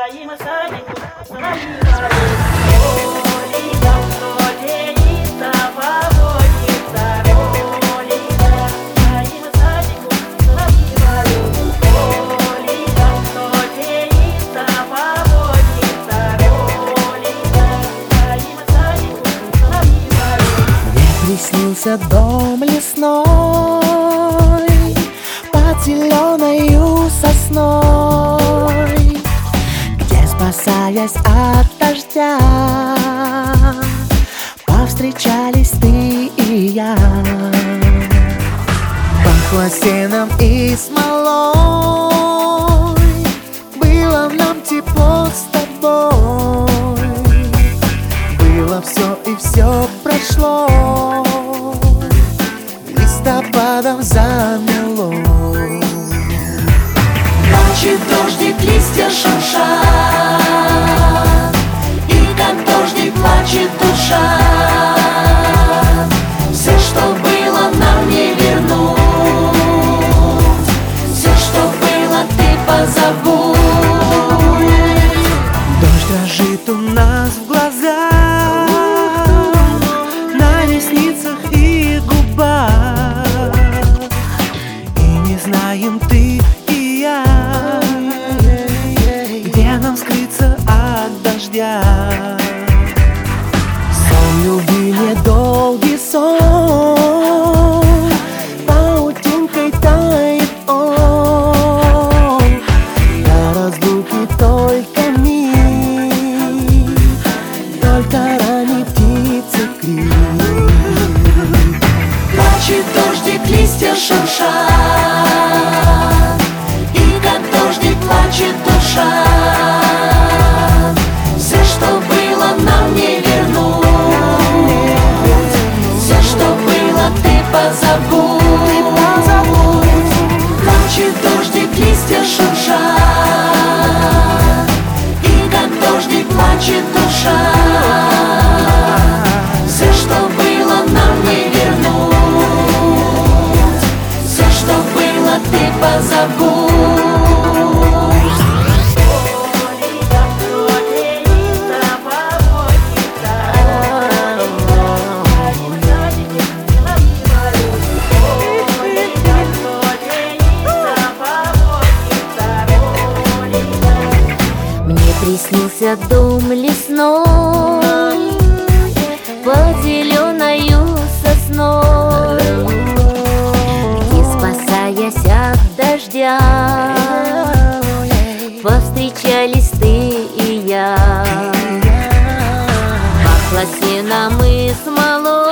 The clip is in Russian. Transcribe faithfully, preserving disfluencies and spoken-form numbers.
твоим садику соловьиная. Оленька, оленица, поводится, Оленька, твоим садику соловьиная. Оленька, оленица, поводится, Оленька, твоим садику соловьиная. Мне приснился дом лесной под зеленою сосной, где, спасаясь от дождя, повстречались ты и я. Пахло сеном и смолой, было нам тепло с тобой. Было все и все прошло, листопадом замело. Плачет дождик, листья шуршат, и как дождик плачет душа. Все, что было, нам не вернуть, все, что было, ты позабудь. Дождь дрожит у нас в глазах, на ресницах и губах, и не знаем ты и я, где нам скрыться от дождя. Сон любви, недолгий сон, паутинкой тает он, до разлуки только миг, только ранней птицы крик. Плачет дождик, листья шуршат, и как дождик плачет душа. Все, что было, нам не вернуть, все, что было, ты позабудь. Плачет дождик, листья шуршат, и как дождик плачет душа. Все, что было, нам не вернуть, все, что было, ты позабудь. Мне приснился дом лесной под зеленою сосной, где, спасаясь от дождя, повстречались ты и я. Пахло сеном и смолой,